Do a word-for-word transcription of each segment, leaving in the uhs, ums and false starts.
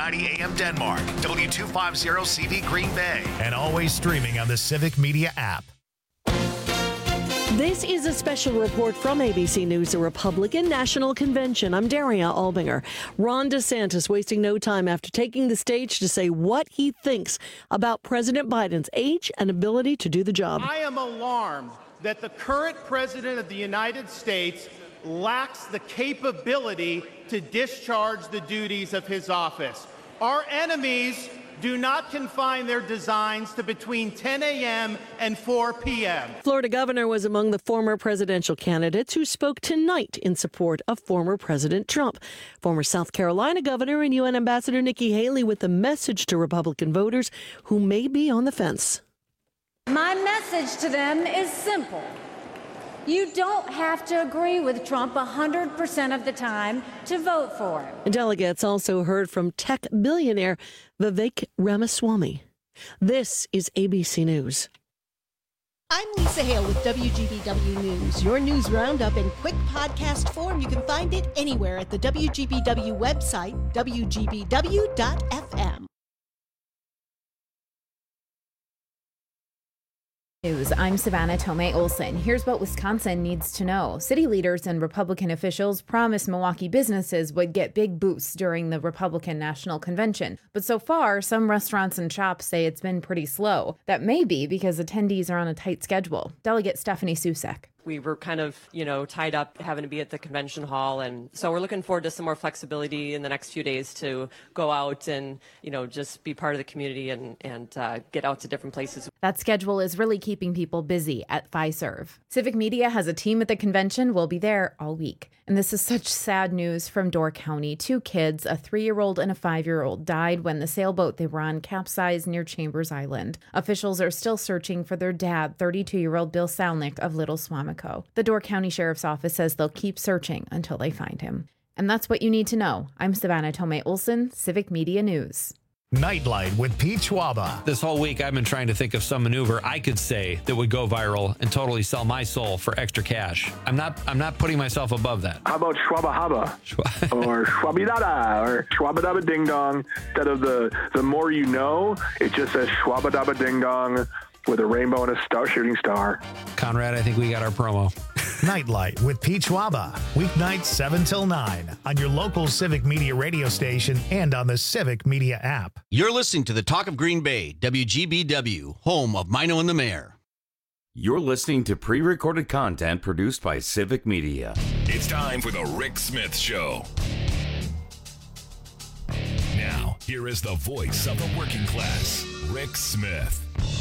ninety A M Denmark, W two fifty C V Green Bay, and always streaming on the Civic Media app. This is a special report from A B C News, the Republican National Convention. I'm Daria Albinger. Ron DeSantis wasting no time after taking the stage to say what he thinks about President Biden's age and ability to do the job. I am alarmed that the current president of the United States lacks the capability to discharge the duties of his office. Our enemies do not confine their designs to between ten a.m. and four p.m. Florida governor was among the former presidential candidates who spoke tonight in support of former President Trump. Former South Carolina governor and U N Ambassador Nikki Haley with a message to Republican voters who may be on the fence. My message to them is simple. You don't have to agree with Trump one hundred percent of the time to vote for him. Delegates also heard from tech billionaire Vivek Ramaswamy. This is A B C News. I'm Lisa Hale with W G B W News. Your news roundup in quick podcast form. You can find it anywhere at the W G B W website, W G B W dot F M. News. I'm Savannah Tomei Olson. Here's what Wisconsin needs to know. City leaders and Republican officials promised Milwaukee businesses would get big boosts during the Republican National Convention. But so far, some restaurants and shops say it's been pretty slow. That may be because attendees are on a tight schedule. Delegate Stephanie Susek. We were kind of, you know, tied up having to be at the convention hall. And so we're looking forward to some more flexibility in the next few days to go out and, you know, just be part of the community and, and uh, get out to different places. That schedule is really keeping people busy at Fiserv. Civic Media has a team at the convention. We'll be there all week. And this is such sad news from Door County. Two kids, a three-year-old and a five-year-old, died when the sailboat they were on capsized near Chambers Island. Officials are still searching for their dad, thirty-two-year-old Bill Salnick of Little Swamico. The Door County Sheriff's Office says they'll keep searching until they find him. And that's what you need to know. I'm Savannah Tomei Olson, Civic Media News. Nightlight with Pete Schwaba. This whole week, I've been trying to think of some maneuver I could say that would go viral and totally sell my soul for extra cash. I'm not I'm not putting myself above that. How about Schwaba Haba? Or Schwabidada? Or Schwabadaba Ding Dong? Instead of the, the more you know, it just says Schwabadaba Ding Dong with a rainbow and a star shooting star. Conrad, I think we got our promo. Nightlight with Pete Schwaba. Weeknights seven till nine on your local Civic Media radio station and on the Civic Media app. You're listening to the Talk of Green Bay, W G B W, home of Mino and the Mayor. You're listening to pre-recorded content produced by Civic Media. It's time for the Rick Smith Show. Now, here is the voice of the working class, Rick Smith.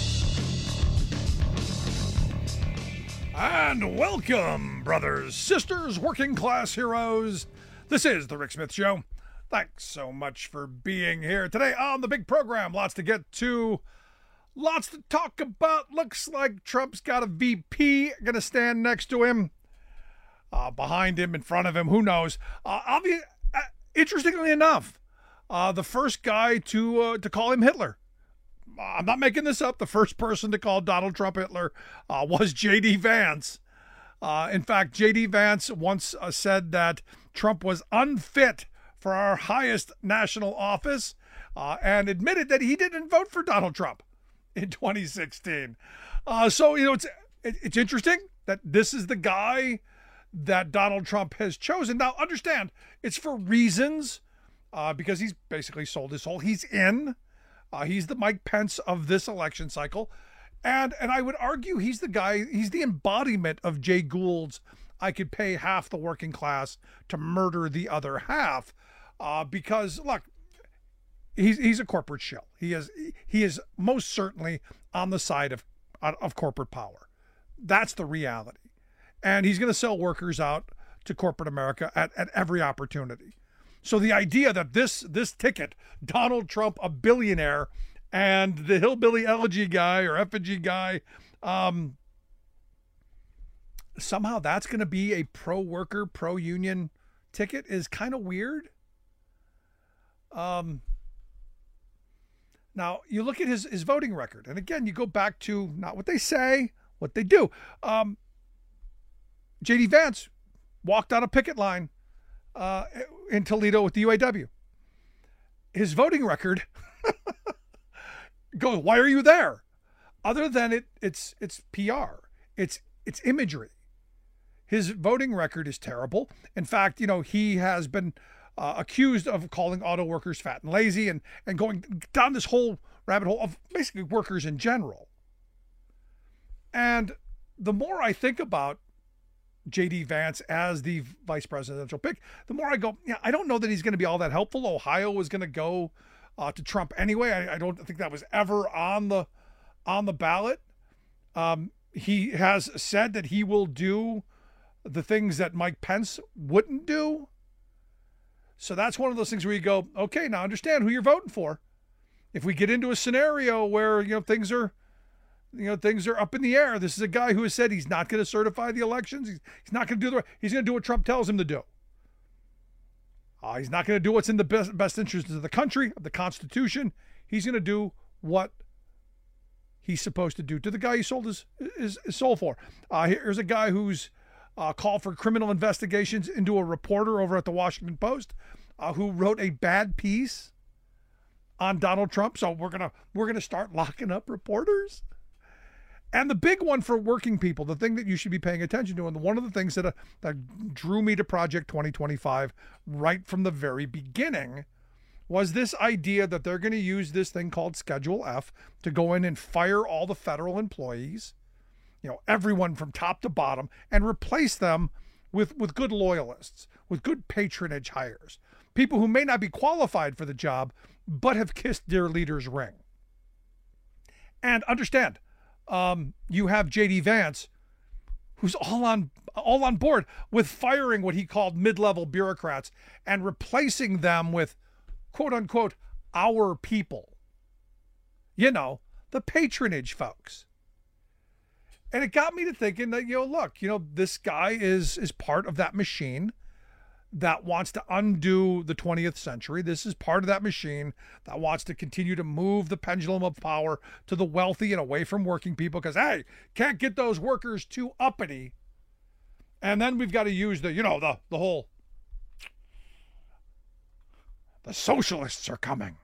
And welcome, brothers, sisters, working class heroes. This is the Rick Smith Show. Thanks so much for being here today on the big program. Lots to get to, lots to talk about. Looks like Trump's got a V P going to stand next to him, uh, behind him, in front of him. Who knows? Uh, obvi- uh, interestingly enough, uh, the first guy to uh, to call him Hitler. I'm not making this up. The first person to call Donald Trump Hitler uh, was J D. Vance. Uh, in fact, J D. Vance once uh, said that Trump was unfit for our highest national office uh, and admitted that he didn't vote for Donald Trump in twenty sixteen. Uh, so, you know, it's it's interesting that this is the guy that Donald Trump has chosen. Now, understand, it's for reasons uh, because he's basically sold his soul. He's in. Uh, he's the Mike Pence of this election cycle. And and I would argue he's the guy, he's the embodiment of Jay Gould's I could pay half the working class to murder the other half. Uh, because, look, he's he's a corporate shill. He is he is most certainly on the side of, of corporate power. That's the reality. And he's going to sell workers out to corporate America at, at every opportunity. So the idea that this this ticket, Donald Trump, a billionaire, and the hillbilly elegy guy or effigy guy, um, somehow that's going to be a pro-worker, pro-union ticket is kind of weird. Um, now, you look at his, his voting record, and again, you go back to not what they say, what they do. Um, J D. Vance walked on a picket line Uh, in Toledo with the U A W. his voting record goes, why are you there? Other than it, it's it's P R. It's it's imagery. His voting record is terrible. In fact, you know, he has been uh, accused of calling auto workers fat and lazy and, and going down this whole rabbit hole of basically workers in general. And the more I think about J D Vance as the vice presidential pick, the more I go, yeah, I don't know that he's going to be all that helpful. Ohio was going to go uh, to Trump anyway. I, I don't think that was ever on the on the ballot. Um, he has said that he will do the things that Mike Pence wouldn't do. So that's one of those things where you go, okay, now understand who you're voting for. If we get into a scenario where, you know, things are, you know, things are up in the air, this is a guy who has said he's not going to certify the elections. He's, he's not going to do the, he's going to do what Trump tells him to do. Uh, he's not going to do what's in the best, best interest of the country, of the Constitution. He's going to do what he's supposed to do to the guy he sold his, his, his soul for. Uh, here's a guy who's uh, called for criminal investigations into a reporter over at the Washington Post uh, who wrote a bad piece on Donald Trump. So we're gonna we're gonna start locking up reporters. And the big one for working people, the thing that you should be paying attention to, and one of the things that uh, that drew me to Project twenty twenty-five right from the very beginning, was this idea that they're going to use this thing called Schedule F to go in and fire all the federal employees, you know, everyone from top to bottom, and replace them with with good loyalists, with good patronage hires, people who may not be qualified for the job, but have kissed their leader's ring. And understand, um, you have J D Vance, who's all on all on board with firing what he called mid-level bureaucrats and replacing them with, quote unquote, our people. You know, the patronage folks. And it got me to thinking that, you know, look, you know, this guy is is part of that machine that wants to undo the twentieth century. This is part of that machine that wants to continue to move the pendulum of power to the wealthy and away from working people because, hey, can't get those workers too uppity. And then we've got to use the, you know, the, the whole, the socialists are coming.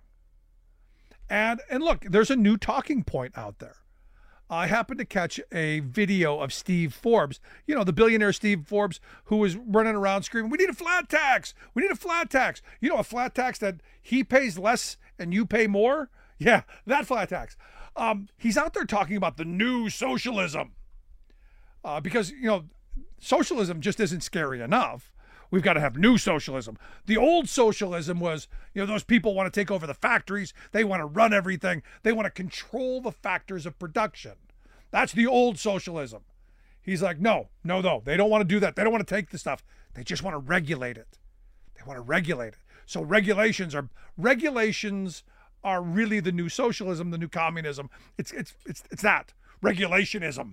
And, and look, there's a new talking point out there. I happened to catch a video of Steve Forbes, you know, the billionaire Steve Forbes, who was running around screaming, we need a flat tax. We need a flat tax. You know, a flat tax that he pays less and you pay more? Yeah, that flat tax. Um, he's out there talking about the new socialism uh, because, you know, socialism just isn't scary enough. We've got to have new socialism. The old socialism was, you know, those people want to take over the factories. They want to run everything. They want to control the factors of production. That's the old socialism. He's like, no, no, no. They don't want to do that. They don't want to take the stuff. They just want to regulate it. They want to regulate it. So regulations are regulations are really the new socialism, the new communism. It's it's it's it's that regulationism.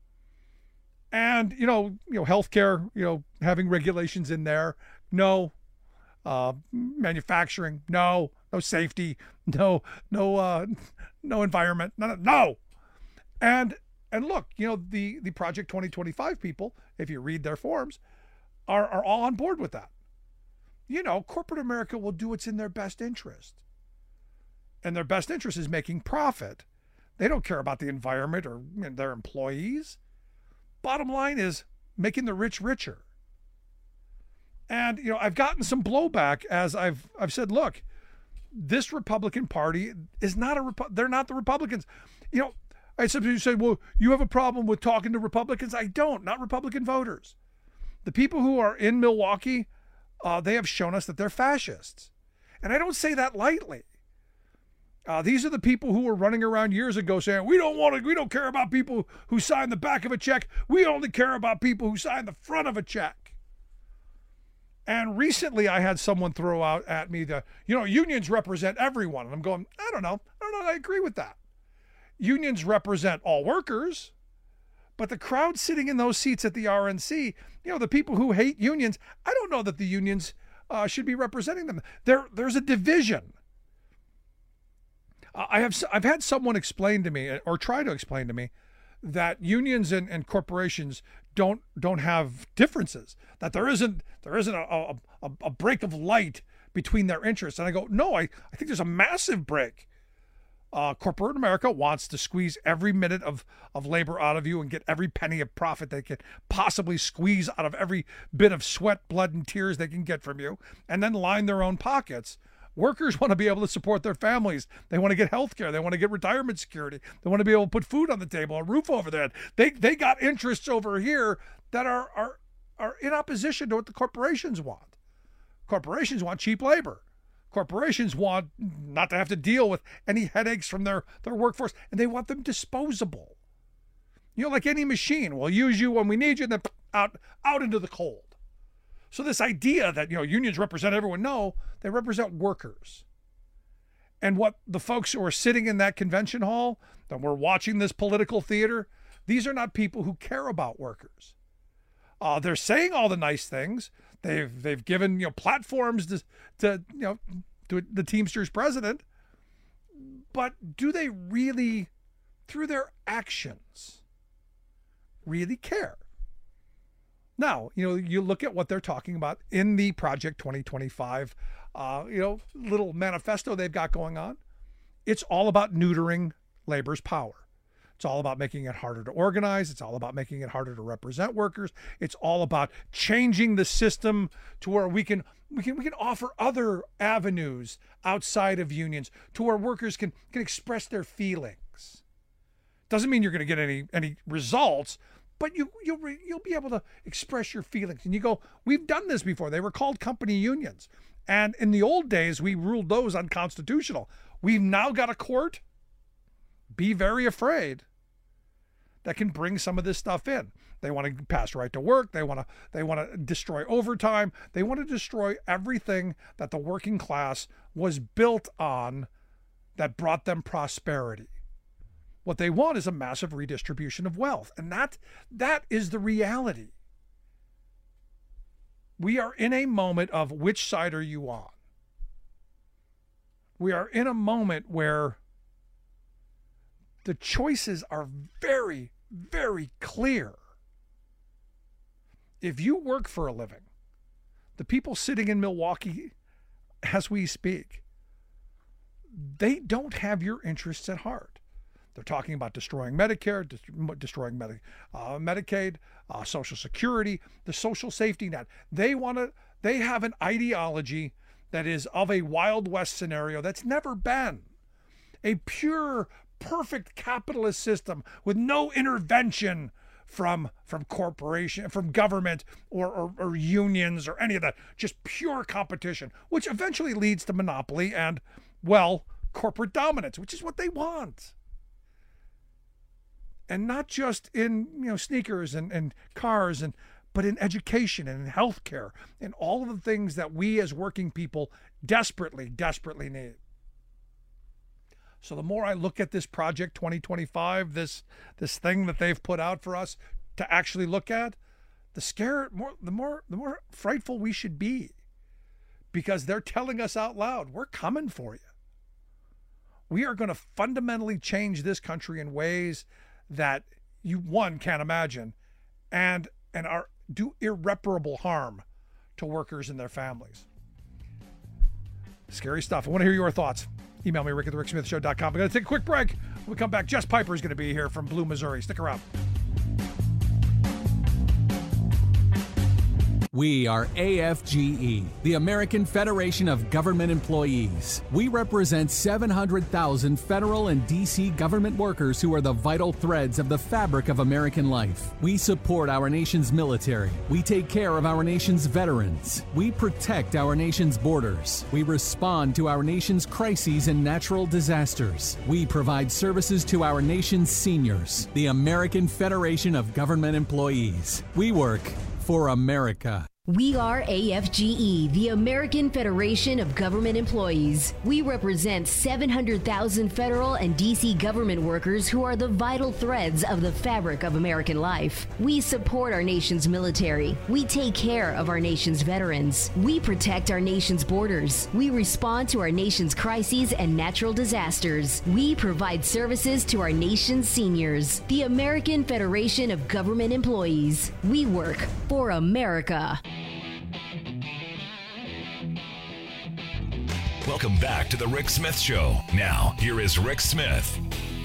And, you know, you know, healthcare, you know, having regulations in there. No. Uh, manufacturing. No. No safety. No, no, uh, no environment. No, no. And, and look, you know, the, the Project twenty twenty-five people, if you read their forms, are, are all on board with that. You know, corporate America will do what's in their best interest. And their best interest is making profit. They don't care about the environment or their employees. Bottom line is making the rich richer. And, you know, I've gotten some blowback as I've I've said, look, this Republican Party is not a, they're not the Republicans. You know, I sometimes say, well, you have a problem with talking to Republicans. I don't, not Republican voters. The people who are in Milwaukee, uh, they have shown us that they're fascists. And I don't say that lightly. Uh, these are the people who were running around years ago saying, we don't want to, we don't care about people who sign the back of a check. We only care about people who sign the front of a check. And recently I had someone throw out at me that, you know, unions represent everyone. And I'm going, I don't know. I don't know. I agree with that. Unions represent all workers, but the crowd sitting in those seats at the R N C, you know, the people who hate unions, I don't know that the unions uh, should be representing them. There, there's a division. I have I've had someone explain to me or try to explain to me that unions and, and corporations don't don't have differences. That there isn't there isn't a, a, a break of light between their interests. And I go, no, I, I think there's a massive break. Uh, corporate America wants to squeeze every minute of, of labor out of you and get every penny of profit they can possibly squeeze out of every bit of sweat, blood, and tears they can get from you, and then line their own pockets. Workers want to be able to support their families. They want to get health care. They want to get retirement security. They want to be able to put food on the table, a roof over their head. They they got interests over here that are are are in opposition to what the corporations want. Corporations want cheap labor. Corporations want not to have to deal with any headaches from their, their workforce, and they want them disposable. You know, like any machine, we'll use you when we need you, and then out, out into the cold. So this idea that, you know, unions represent everyone, no, they represent workers. And what the folks who are sitting in that convention hall, that we're watching this political theater, these are not people who care about workers. Uh, they're saying all the nice things. They've they've given, you know, platforms to, to you know to the Teamsters president, but do they really, through their actions, really care? Now, you know, you look at what they're talking about in the Project twenty twenty-five, uh, you know, little manifesto they've got going on. It's all about neutering labor's power. It's all about making it harder to organize. It's all about making it harder to represent workers. It's all about changing the system to where we can we can we can offer other avenues outside of unions to where workers can can express their feelings. Doesn't mean you're going to get any any results, but you you'll you'll be able to express your feelings. And you go, we've done this before. They were called company unions, and in the old days we ruled those unconstitutional. We've now got a court. Be very afraid. That can bring some of this stuff in. They want to pass right to work. They want to they want to destroy overtime. They want to destroy everything that the working class was built on that brought them prosperity. What they want is a massive redistribution of wealth. And that that is the reality. We are in a moment of which side are you on? We are in a moment where the choices are very, very clear. If you work for a living, the people sitting in Milwaukee as we speak, they don't have your interests at heart. They're talking about destroying Medicare, destroying Medi- uh, Medicaid, uh, Social Security, the social safety net. They want to. They have an ideology that is of a Wild West scenario that's never been a pure, perfect capitalist system with no intervention from from corporation, from government or, or, or unions or any of that. Just pure competition, which eventually leads to monopoly and, well, corporate dominance, which is what they want. And not just in, you know, sneakers and, and cars, and but in education and in healthcare and all of the things that we as working people desperately, desperately need. So the more I look at this Project twenty twenty-five, this this thing that they've put out for us to actually look at, the scare more the more the more frightful we should be, because they're telling us out loud, we're coming for you. We are going to fundamentally change this country in ways that you one can't imagine, and and are do irreparable harm to workers and their families. Scary stuff. I want to hear your thoughts. Email me, rick at the rick smith show dot com. We're going to take a quick break. When we come back, Jess Piper is going to be here from Blue, Missouri. Stick around. We are A F G E, the American Federation of Government Employees. We represent seven hundred thousand federal and D C government workers who are the vital threads of the fabric of American life. We support our nation's military. We take care of our nation's veterans. We protect our nation's borders. We respond to our nation's crises and natural disasters. We provide services to our nation's seniors. The American Federation of Government Employees. We work for America. We are A F G E, the American Federation of Government Employees. We represent seven hundred thousand federal and D C government workers who are the vital threads of the fabric of American life. We support our nation's military. We take care of our nation's veterans. We protect our nation's borders. We respond to our nation's crises and natural disasters. We provide services to our nation's seniors. The American Federation of Government Employees. We work for America. Welcome back to the Rick Smith Show. Now, here is Rick Smith.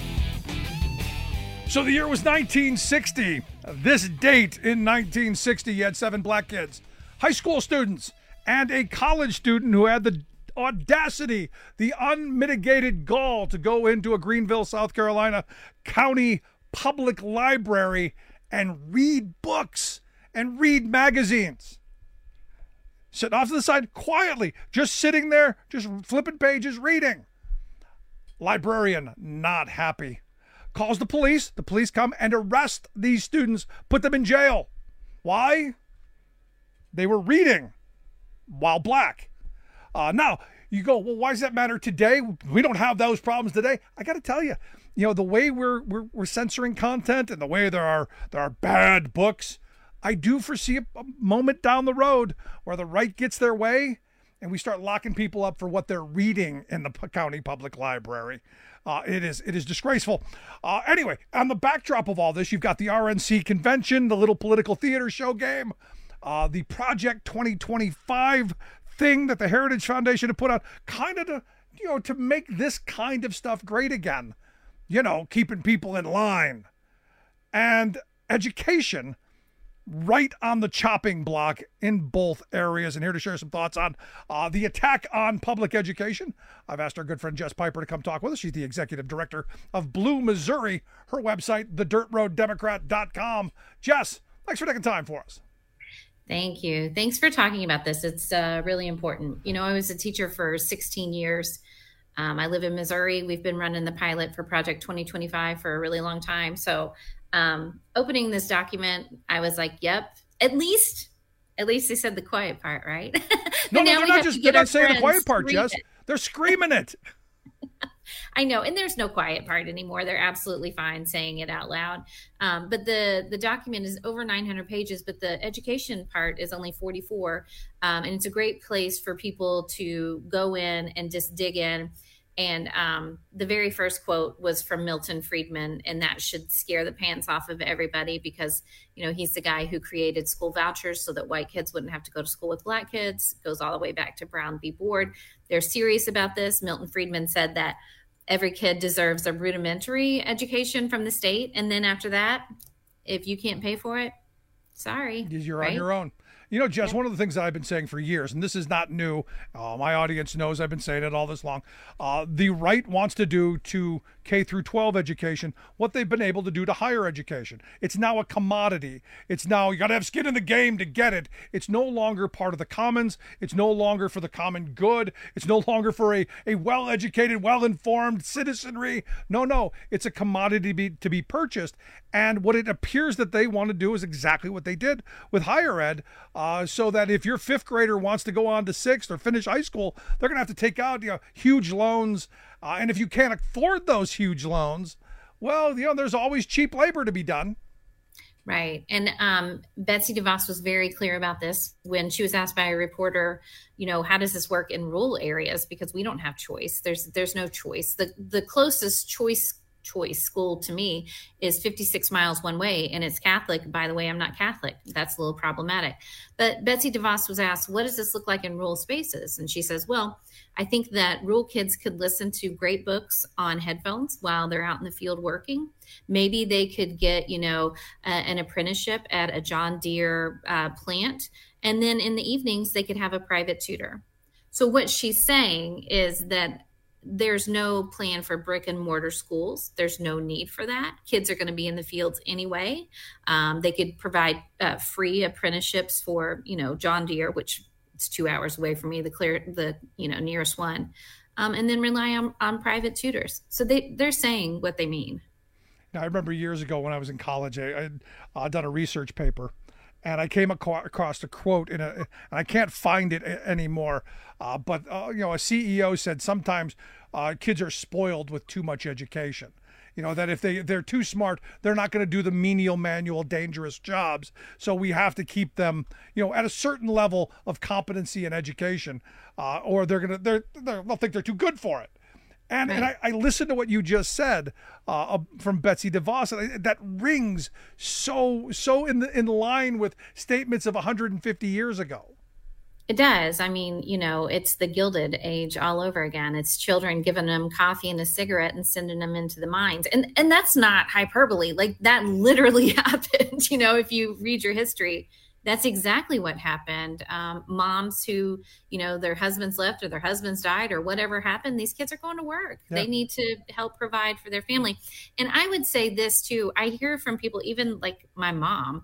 So the year was nineteen sixty. This date in nineteen sixty, you had seven black kids, high school students, and a college student who had the audacity, the unmitigated gall to go into a Greenville, South Carolina county public library and read books and read magazines. Sitting off to the side quietly, just sitting there, just flipping pages, reading. Librarian not happy. Calls the police. The police come and arrest these students, put them in jail. Why? They were reading while black. Uh, now, you go, well, why does that matter today? We don't have those problems today. I got to tell you, you know, the way we're, we're we're censoring content and the way there are there are bad books, I do foresee a, a moment down the road where the right gets their way and we start locking people up for what they're reading in the county public library. Uh, it is it is disgraceful. Uh, anyway, on the backdrop of all this, you've got the R N C convention, the little political theater show game, uh, the Project twenty twenty-five thing that the Heritage Foundation had put out, kind of to, you know, to make this kind of stuff great again. You know, keeping people in line. And education right on the chopping block in both areas. And here to share some thoughts on uh, the attack on public education, I've asked our good friend Jess Piper to come talk with us. She's the executive director of Blue Missouri, her website, the dirt road democrat dot com. Jess, thanks for taking time for us. Thank you. Thanks for talking about this. It's uh, really important. You know, I was a teacher for sixteen years. Um, I live in Missouri. We've been running the pilot for Project twenty twenty-five for a really long time. So um, opening this document, I was like, yep, at least, at least they said the quiet part, right? No, no, they're not just, they're not saying the quiet part, Jess. It. They're screaming it. I know, and there's no quiet part anymore. They're absolutely fine saying it out loud. Um, but the the document is over nine hundred pages, but the education part is only forty-four. Um, and it's a great place for people to go in and just dig in. And um, the very first quote was from Milton Friedman, and that should scare the pants off of everybody because, you know, he's the guy who created school vouchers so that white kids wouldn't have to go to school with black kids. It goes all the way back to Brown v. Board. They're serious about this. Milton Friedman said that every kid deserves a rudimentary education from the state. And then after that, if you can't pay for it, sorry. You're right? on your own. You know, Jess, one of the things that I've been saying for years, and this is not new, uh, my audience knows I've been saying it all this long, uh, the right wants to do to K through twelve education what they've been able to do to higher education. It's now a commodity. It's now, you got to have skin in the game to get it. It's no longer part of the commons. It's no longer for the common good. It's no longer for a, a well-educated, well-informed citizenry. No, no, it's a commodity to be, to be purchased. And what it appears that they want to do is exactly what they did with higher ed. Uh, so that if your fifth grader wants to go on to sixth or finish high school, they're going to have to take out, you know, huge loans. Uh, and if you can't afford those huge loans, well, you know, there's always cheap labor to be done. Right. And um, Betsy DeVos was very clear about this when she was asked by a reporter, you know, how does this work in rural areas? Because we don't have choice. There's there's no choice. The the closest choice choice school to me is fifty-six miles one way, and it's Catholic. By the way, I'm not Catholic. That's a little problematic. But Betsy DeVos was asked, what does this look like in rural spaces? And she says, well, I think that rural kids could listen to great books on headphones while they're out in the field working. Maybe they could get, you know, a, an apprenticeship at a John Deere uh, plant. And then in the evenings, they could have a private tutor. So what she's saying is that there's no plan for brick and mortar schools. There's no need for that. Kids are going to be in the fields anyway. Um, they could provide uh, free apprenticeships for, you know, John Deere, which it's two hours away from me, the clear, the, you know, nearest one, um, and then rely on, on private tutors. So they, they're saying what they mean. Now, I remember years ago when I was in college, I had uh, done a research paper. And I came across a quote in a, and I can't find it anymore. Uh, but uh, you know, a C E O said sometimes uh, kids are spoiled with too much education. You know, that if they they're too smart, they're not going to do the menial, manual, dangerous jobs. So we have to keep them, you know, at a certain level of competency and education, uh, or they're gonna they're, they're they'll think they're too good for it. And right. and I, I listened to what you just said uh, from Betsy DeVos, and I, that rings so so in the in line with statements of one hundred fifty years ago. It does. I mean, you know, it's the Gilded Age all over again. It's children giving them coffee and a cigarette and sending them into the mines. And and that's not hyperbole. Like, that literally happened. You know, if you read your history, that's exactly what happened. Um, moms who, you know, their husbands left or their husbands died or whatever happened, these kids are going to work. Yeah. They need to help provide for their family. And I would say this too. I hear from people, even like my mom,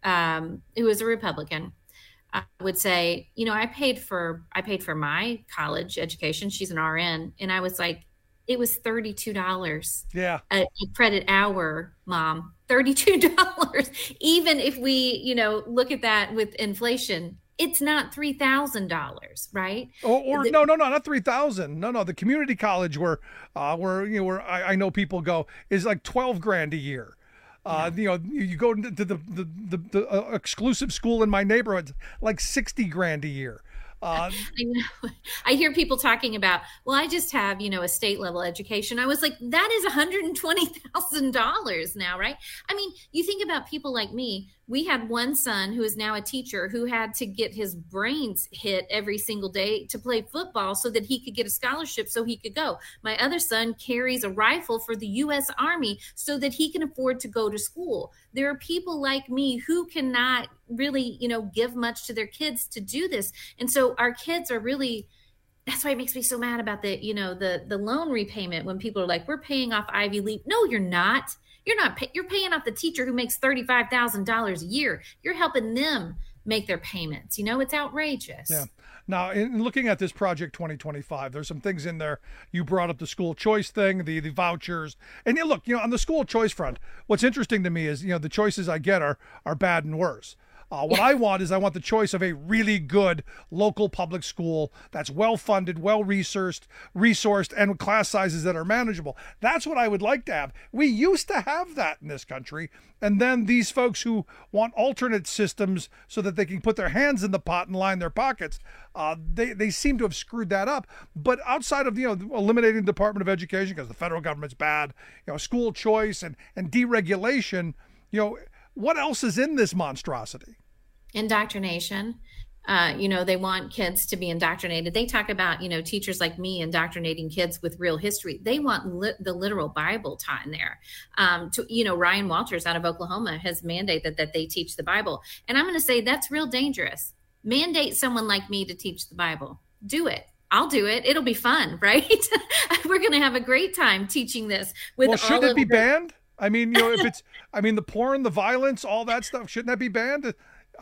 um, who is a Republican, I would say, you know, I paid for, I paid for my college education. She's an R N. And I was like, it was thirty-two dollars yeah. a, a credit hour, Mom, thirty-two dollars. Even if we, you know, look at that with inflation, it's not three thousand dollars, right? Or, or the, no, no, no, not three thousand. No, no. The community college where, uh, where, you know, where I, I know people go is like twelve grand a year. Uh, yeah. You know, you go to the the the, the uh, exclusive school in my neighborhood, like sixty grand a year. Uh, I know. I hear people talking about, well, I just have, you know, a state level education. I was like, that is one hundred twenty thousand dollars now, right? I mean, you think about people like me. We had one son who is now a teacher who had to get his brains hit every single day to play football so that he could get a scholarship so he could go. My other son carries a rifle for the U S Army so that he can afford to go to school. There are people like me who cannot really, you know, give much to their kids to do this. And so our kids are really, that's why it makes me so mad about the, you know, the, the loan repayment when people are like, we're paying off Ivy League. No, you're not. You're not, pay, you're paying off the teacher who makes thirty-five thousand dollars a year. You're helping them make their payments. You know, it's outrageous. Yeah. Now, in looking at this Project twenty twenty-five, there's some things in there. You brought up the school choice thing, the, the vouchers. And you look, you know, on the school choice front, what's interesting to me is, you know, the choices I get are, are bad and worse. Uh, what I want is I want the choice of a really good local public school that's well-funded, well-resourced, resourced, and with class sizes that are manageable. That's what I would like to have. We used to have that in this country. And then these folks who want alternate systems so that they can put their hands in the pot and line their pockets, uh, they, they seem to have screwed that up. But outside of, you know, eliminating the Department of Education because the federal government's bad, you know, school choice and, and deregulation, you know, what else is in this monstrosity? Indoctrination. Uh, you know, they want kids to be indoctrinated. They talk about, you know, teachers like me indoctrinating kids with real history. They want li- the literal Bible taught in there. Um, to, you know, Ryan Walters out of Oklahoma has mandated that they teach the Bible. And I'm going to say that's real dangerous. Mandate someone like me to teach the Bible. Do it. I'll do it. It'll be fun, right? We're going to have a great time teaching this. With well, should all it be the- banned? I mean, you know, if it's, I mean, the porn, the violence, all that stuff, shouldn't that be banned?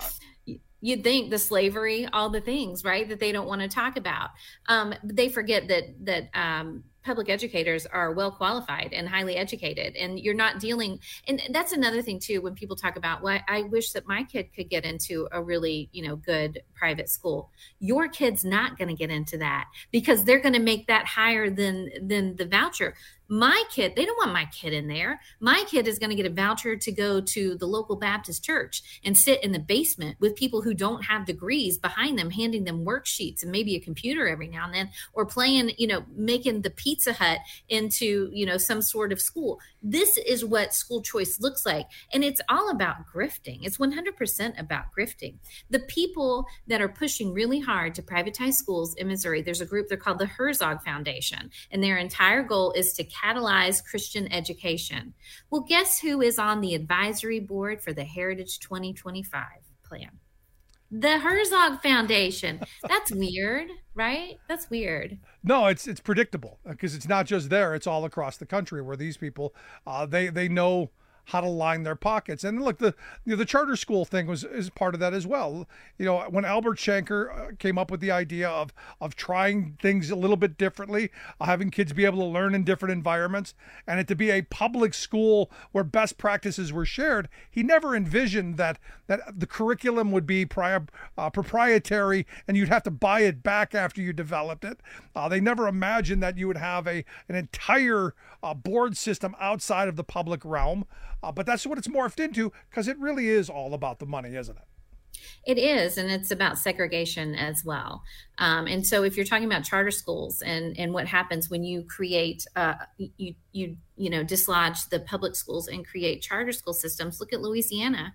You'd think the slavery, all the things, right, that they don't want to talk about. Um, but they forget that that um, public educators are well qualified and highly educated, and you're not dealing. And that's another thing too. When people talk about, well, I wish that my kid could get into a really, you know, good private school. Your kid's not going to get into that because they're going to make that higher than than the voucher. My kid, they don't want my kid in there. My kid is going to get a voucher to go to the local Baptist church and sit in the basement with people who don't have degrees behind them, handing them worksheets and maybe a computer every now and then, or playing, you know, making the Pizza Hut into, you know, some sort of school. This is what school choice looks like. And it's all about grifting. It's one hundred percent about grifting. The people that are pushing really hard to privatize schools in Missouri, there's a group, they're called the Herzog Foundation, and their entire goal is to catalyze Christian education. Well, guess who is on the advisory board for the Heritage twenty twenty-five plan? The Herzog Foundation. That's weird, right? That's weird. No, it's it's predictable because it's not just there. It's all across the country where these people, uh, they they know how to line their pockets. And look, the you know, the charter school thing was is part of that as well. You know, when Albert Shanker came up with the idea of of trying things a little bit differently, uh, having kids be able to learn in different environments, and it to be a public school where best practices were shared, he never envisioned that that the curriculum would be prior, uh, proprietary and you'd have to buy it back after you developed it. Uh, they never imagined that you would have a an entire uh, board system outside of the public realm. Uh, but that's what it's morphed into because it really is all about the money, isn't it? It is, and it's about segregation as well. Um, and so if you're talking about charter schools and, and what happens when you create, uh, you, you, you know, dislodge the public schools and create charter school systems, look at Louisiana.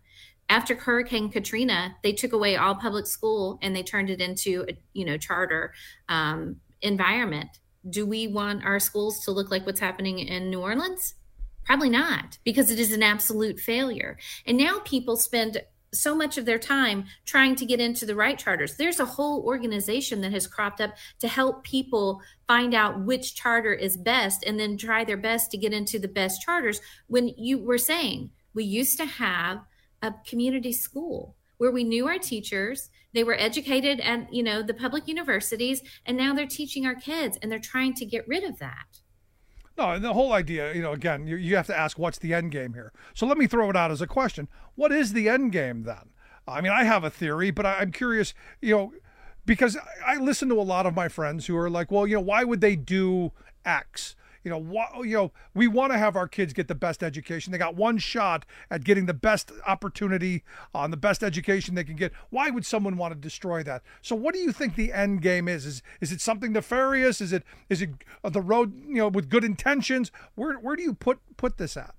After Hurricane Katrina, they took away all public school and they turned it into a, you know, charter um, environment. Do we want our schools to look like what's happening in New Orleans? Probably not, because it is an absolute failure. And now people spend so much of their time trying to get into the right charters. There's a whole organization that has cropped up to help people find out which charter is best and then try their best to get into the best charters. When you were saying we used to have a community school where we knew our teachers, they were educated at, you know, the public universities, and now they're teaching our kids and they're trying to get rid of that. No, and the whole idea, you know, again, you, you have to ask what's the end game here. So let me throw it out as a question. What is the end game then? I mean, I have a theory, but I, I'm curious, you know, because I, I listen to a lot of my friends who are like, well, you know, why would they do X? You know, why, you know, we want to have our kids get the best education. They got one shot at getting the best opportunity on the best education they can get. Why would someone want to destroy that? So what do you think the end game is? Is is it something nefarious? Is it is it the road, you know, with good intentions? Where where do you put put this at?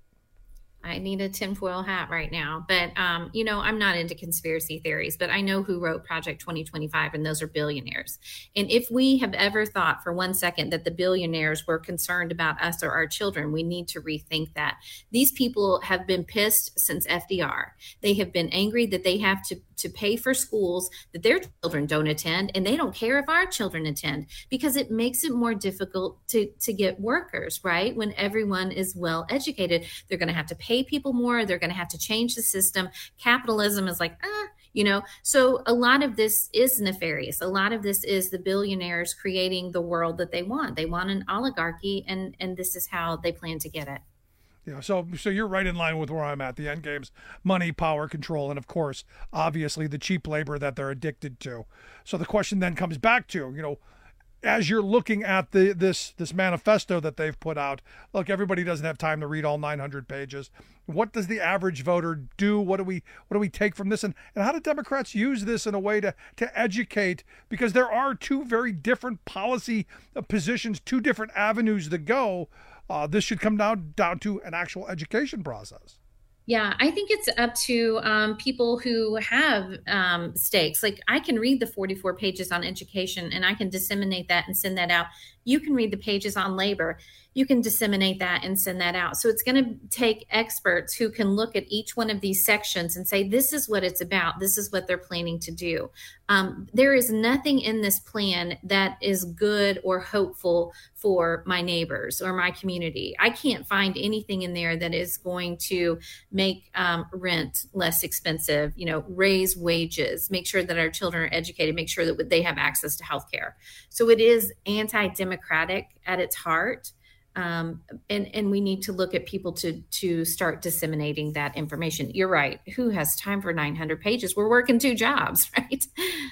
I need a tinfoil hat right now, but um, you know, I'm not into conspiracy theories, but I know who wrote Project twenty twenty-five, and those are billionaires. And if we have ever thought for one second that the billionaires were concerned about us or our children, we need to rethink that. These people have been pissed since F D R. They have been angry that they have to to pay for schools that their children don't attend, and they don't care if our children attend, because it makes it more difficult to to get workers, right? When everyone is well educated, they're going to have to pay people more. They're going to have to change the system. Capitalism is like, ah, you know, so a lot of this is nefarious. A lot of this is the billionaires creating the world that they want. They want an oligarchy, and, and this is how they plan to get it. Yeah, so so you're right in line with where I'm at. The end game's money, power, control, and of course, obviously, the cheap labor that they're addicted to. So the question then comes back to, you know, as you're looking at the this this manifesto that they've put out, look, everybody doesn't have time to read all nine hundred pages. What does the average voter do? What do we what do we take from this? And, and how do Democrats use this in a way to, to educate? Because there are two very different policy positions, two different avenues to go. Uh, this should come down down to an actual education process. Yeah, I think it's up to um, people who have um, stakes. Like, I can read the forty-four pages on education and I can disseminate that and send that out. You can read the pages on labor. You can disseminate that and send that out. So it's going to take experts who can look at each one of these sections and say, this is what it's about. This is what they're planning to do. Um, there is nothing in this plan that is good or hopeful for my neighbors or my community. I can't find anything in there that is going to make um, rent less expensive, you know, raise wages, make sure that our children are educated, make sure that they have access to health care. So it is anti-democratic at its heart. Um, and, and we need to look at people to, to start disseminating that information. You're right. Who has time for nine hundred pages? We're working two jobs, right?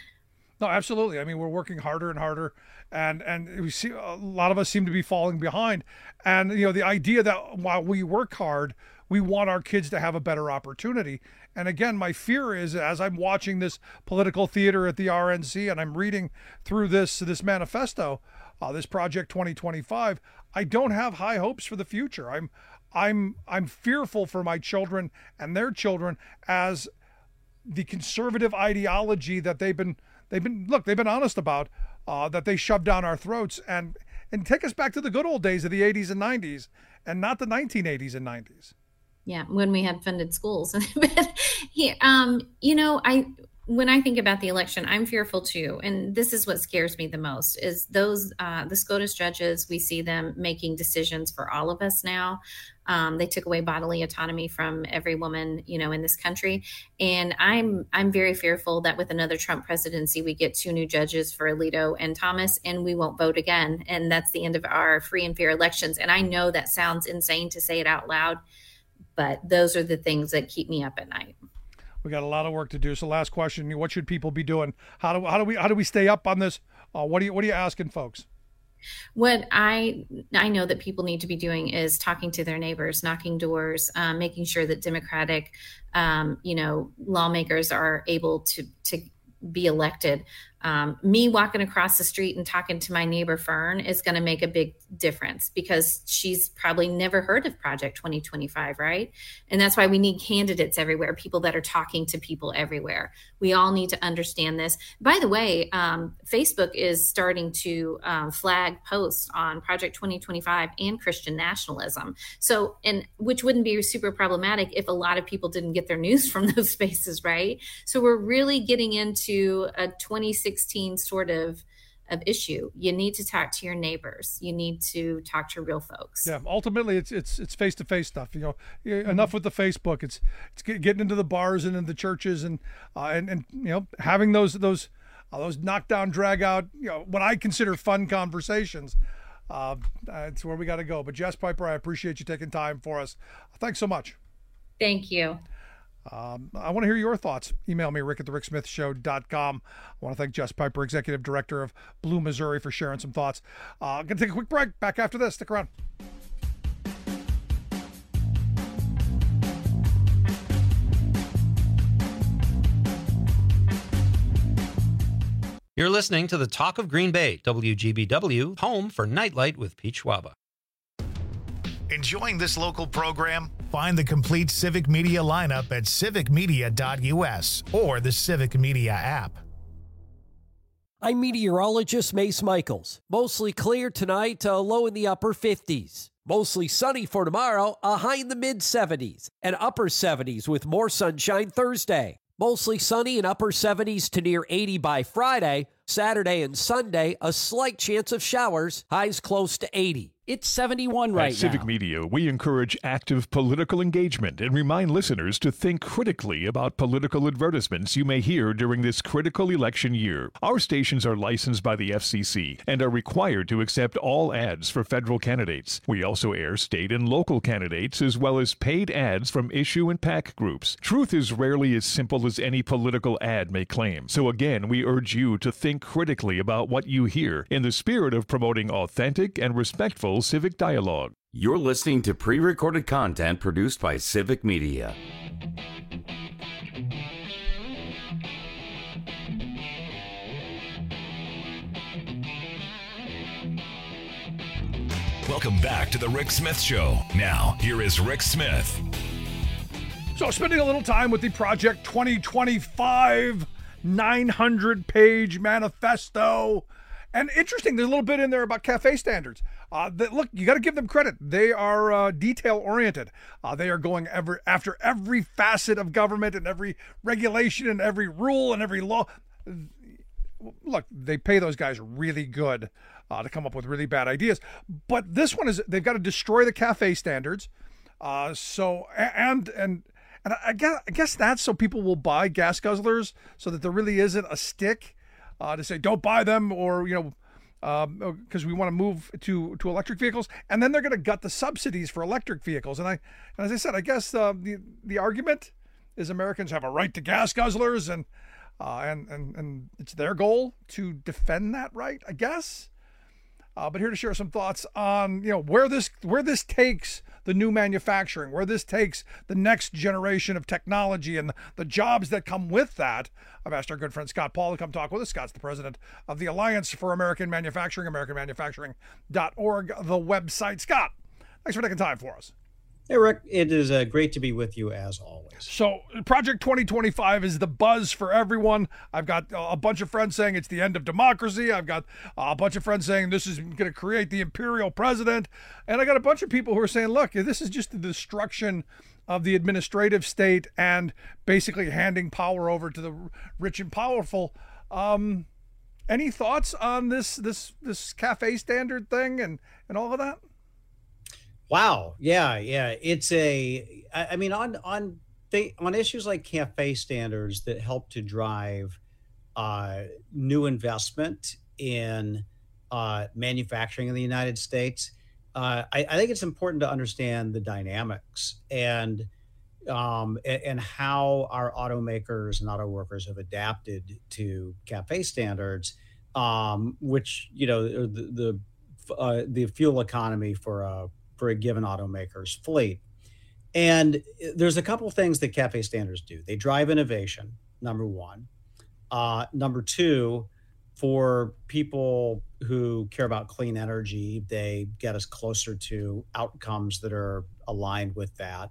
No, absolutely. I mean, we're working harder and harder, and, and we see a lot of us seem to be falling behind. And, you know, the idea that while we work hard, we want our kids to have a better opportunity. And again, my fear is, as I'm watching this political theater at the R N C and I'm reading through this, this manifesto, uh, this Project twenty twenty-five, I don't have high hopes for the future. I'm, I'm, I'm fearful for my children and their children as the conservative ideology that they've been, they've been, look, they've been honest about, uh, that they shove down our throats and, and take us back to the good old days of the eighties and nineties and not the nineteen eighties and nineties. Yeah, when we had funded schools. But, yeah, um, you know, I when I think about the election, I'm fearful too. And this is what scares me the most is those, uh, the SCOTUS judges, we see them making decisions for all of us now. Um, they took away bodily autonomy from every woman, you know, in this country. And I'm, I'm very fearful that with another Trump presidency, we get two new judges for Alito and Thomas, and we won't vote again. And that's the end of our free and fair elections. And I know that sounds insane to say it out loud, but those are the things that keep me up at night. We got a lot of work to do. So last question, what should people be doing? How do how do we how do we stay up on this? Uh, what do you what are you asking folks? What I I know that people need to be doing is talking to their neighbors, knocking doors, um, making sure that Democratic, um, you know, lawmakers are able to to be elected. Um, me walking across the street and talking to my neighbor Fern is going to make a big difference because she's probably never heard of Project twenty twenty-five, right? And that's why we need candidates everywhere, people that are talking to people everywhere. We all need to understand this. By the way, um, Facebook is starting to um, flag posts on Project twenty twenty-five and Christian nationalism. So, and which wouldn't be super problematic if a lot of people didn't get their news from those spaces, right? So we're really getting into a twenty sixteen sort of of issue. You need to talk to your neighbors. You need to talk to real folks. Yeah, ultimately it's it's it's face-to-face stuff. You know, mm-hmm. Enough with the Facebook. It's it's getting into the bars and in the churches and uh, and and you know having those those uh, those knockdown, drag out. You know, what I consider fun conversations. Uh, it's where we got to go. But Jess Piper, I appreciate you taking time for us. Thanks so much. Thank you. Um, I want to hear your thoughts. Email me, rick at the rick smith show dot com. I want to thank Jess Piper, Executive Director of Blue Missouri, for sharing some thoughts. Uh, I'm going to take a quick break. Back after this. Stick around. You're listening to the Talk of Green Bay, W G B W, home for Nightlight with Pete Schwaba. Enjoying this local program? Find the complete Civic Media lineup at civic media dot u s or the Civic Media app. I'm meteorologist Mace Michaels. Mostly clear tonight, a low in the upper fifties. Mostly sunny for tomorrow, a high in the mid seventies. And upper seventies with more sunshine Thursday. Mostly sunny and upper seventies to near eighty by Friday. Saturday and Sunday, a slight chance of showers, highs close to eighty. It's seventy-one right now. At Civic Media, we encourage active political engagement and remind listeners to think critically about political advertisements you may hear during this critical election year. Our stations are licensed by the F C C and are required to accept all ads for federal candidates. We also air state and local candidates as well as paid ads from issue and PAC groups. Truth is rarely as simple as any political ad may claim. So again, we urge you to think critically about what you hear in the spirit of promoting authentic and respectful civic dialogue. You're listening to pre-recorded content produced by Civic Media. Welcome back to the Rick Smith Show. Now, here is Rick Smith. So, spending a little time with the Project twenty twenty-five nine hundred page manifesto. And interesting, there's a little bit in there about cafe standards. Uh, that, look, you got to give them credit. They are uh, detail-oriented. Uh, they are going every, after every facet of government and every regulation and every rule and every law. Look, they pay those guys really good uh, to come up with really bad ideas. But this one is, they've got to destroy the cafe standards. Uh, so, and, and, and I guess, I guess that's so people will buy gas guzzlers so that there really isn't a stick Uh, to say don't buy them, or you know, because um, we want to move to to electric vehicles, and then they're going to gut the subsidies for electric vehicles. And I, and as I said, I guess uh, the the argument is Americans have a right to gas guzzlers, and uh, and and and it's their goal to defend that right, I guess. Uh, but here to share some thoughts on you know where this where this takes the new manufacturing, where this takes the next generation of technology and the, the jobs that come with that. I've asked our good friend Scott Paul to come talk with us. Scott's the president of the Alliance for American Manufacturing, american manufacturing dot org, the website. Scott, thanks for taking time for us. Hey, Rick, it is uh, great to be with you as always. So Project twenty twenty-five is the buzz for everyone. I've got a bunch of friends saying it's the end of democracy. I've got a bunch of friends saying this is going to create the imperial president. And I got a bunch of people who are saying, look, this is just the destruction of the administrative state and basically handing power over to the rich and powerful. Um, any thoughts on this this this cafe standard thing and, and all of that? Wow. Yeah. Yeah. It's a, I mean, on, on, th- on issues like cafe standards that help to drive uh, new investment in uh, manufacturing in the United States, uh, I, I think it's important to understand the dynamics and, um, and, and how our automakers and auto workers have adapted to cafe standards, um, which, you know, the, the, uh, the fuel economy for a, for a given automaker's fleet. And there's a couple of things that cafe standards do. They drive innovation, number one. Uh, number two, for people who care about clean energy, they get us closer to outcomes that are aligned with that.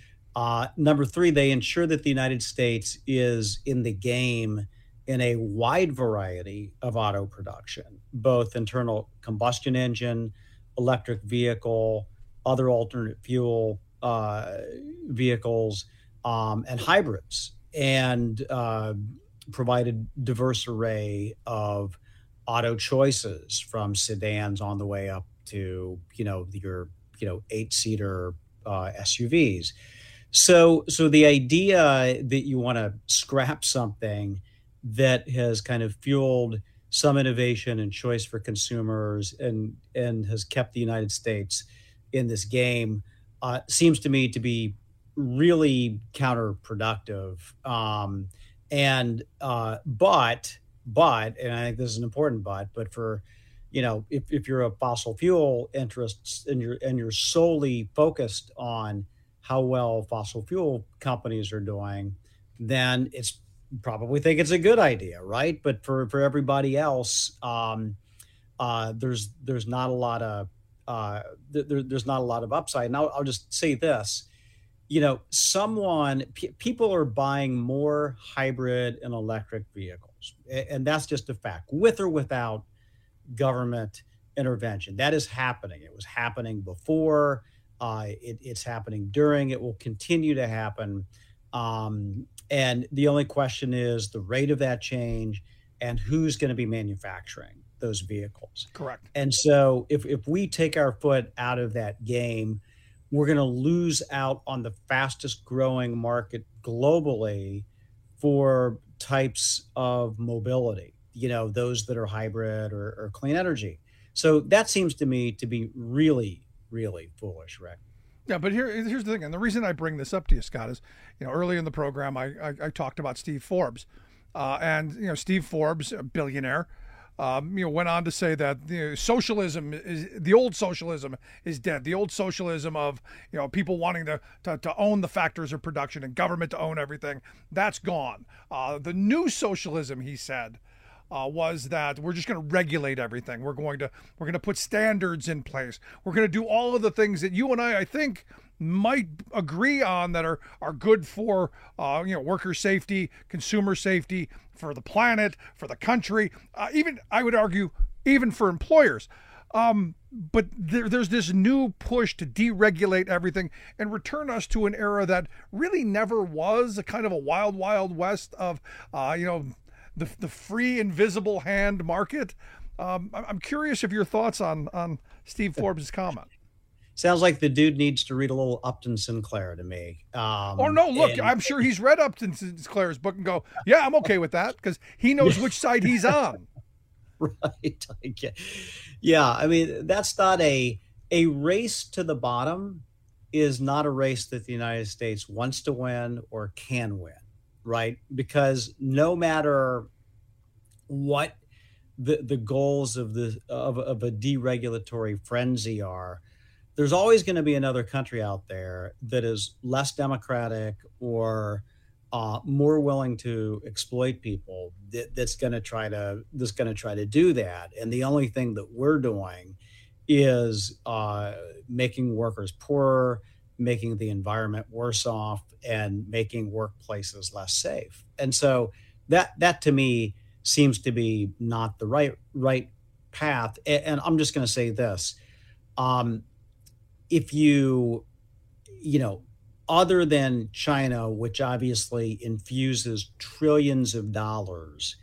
Uh, number three, they ensure that the United States is in the game in a wide variety of auto production, both internal combustion engine, electric vehicle, other alternate fuel uh, vehicles, um, and hybrids, and uh, provided diverse array of auto choices from sedans on the way up to, you know, your, you know, eight-seater uh, S U Vs. So, so the idea that you want to scrap something that has kind of fueled some innovation and choice for consumers and and has kept the United States in this game uh, seems to me to be really counterproductive. Um, and uh, but but and I think this is an important but. But for you know, if if you're a fossil fuel interest and you're and you're solely focused on how well fossil fuel companies are doing, then it's probably think it's a good idea, right? But for, for everybody else, um, uh, there's there's not a lot of uh, there, there's not a lot of upside. And I'll, I'll just say this, you know, someone p- people are buying more hybrid and electric vehicles, and that's just a fact, with or without government intervention. That is happening. It was happening before. Uh, it, it's happening during. It will continue to happen. Um, and the only question is the rate of that change and who's going to be manufacturing those vehicles. Correct. And so if, if we take our foot out of that game, we're going to lose out on the fastest growing market globally for types of mobility, you know, those that are hybrid or, or clean energy. So that seems to me to be really, really foolish, Rick. Yeah, but here, here's the thing, and the reason I bring this up to you, Scott, is, you know, early in the program, I I, I talked about Steve Forbes, uh, and you know, Steve Forbes, a billionaire, um, you know, went on to say that you know, socialism is the old socialism is dead. The old socialism of you know people wanting to to, to own the factors of production and government to own everything, that's gone. Uh, the new socialism, he said, Uh, was that we're just going to regulate everything. We're going to we're going to put standards in place. We're going to do all of the things that you and I, I think, might agree on that are are good for uh, you know worker safety, consumer safety, for the planet, for the country. Uh, even I would argue, even for employers. Um, but there, there's this new push to deregulate everything and return us to an era that really never was, a kind of a wild, wild west of uh, you know. The, the free invisible hand market. Um, I'm curious of your thoughts on on Steve Forbes' comment. Sounds like the dude needs to read a little Upton Sinclair to me. Um, or no, look, and- I'm sure he's read Upton Sinclair's book and go, yeah, I'm okay with that because he knows which side he's on. Right. I get- Yeah, I mean, that's not a a race to the bottom is not a race that the United States wants to win or can win. Right, because no matter what the the goals of the of, of a deregulatory frenzy are, there's always going to be another country out there that is less democratic or uh, more willing to exploit people. That, that's going to try to that's going to try to do that. And the only thing that we're doing is uh, making workers poorer, making the environment worse off, and making workplaces less safe. And so that that to me seems to be not the right right path. And, and I'm just going to say this: um, if you, you know, other than China, which obviously infuses trillions of dollars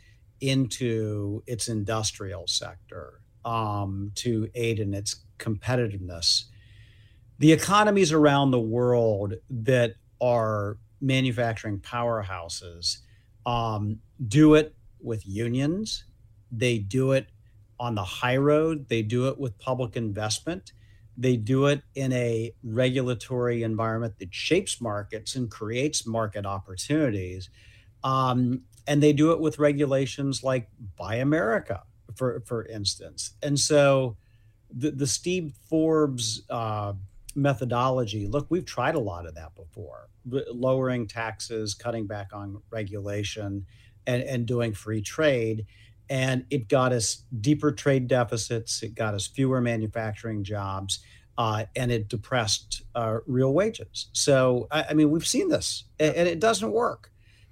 into its industrial sector um, to aid in its competitiveness, the economies around the world that are manufacturing powerhouses um, do it with unions. They do it on the high road. They do it with public investment. They do it in a regulatory environment that shapes markets and creates market opportunities. Um, and they do it with regulations like Buy America, for, for instance. And so the, the Steve Forbes uh, methodology, look, we've tried a lot of that before, lowering taxes, cutting back on regulation, and, and doing free trade. And it got us deeper trade deficits. It got us fewer manufacturing jobs, uh, and it depressed uh, real wages. So, I, I mean, we've seen this, and, and it doesn't work.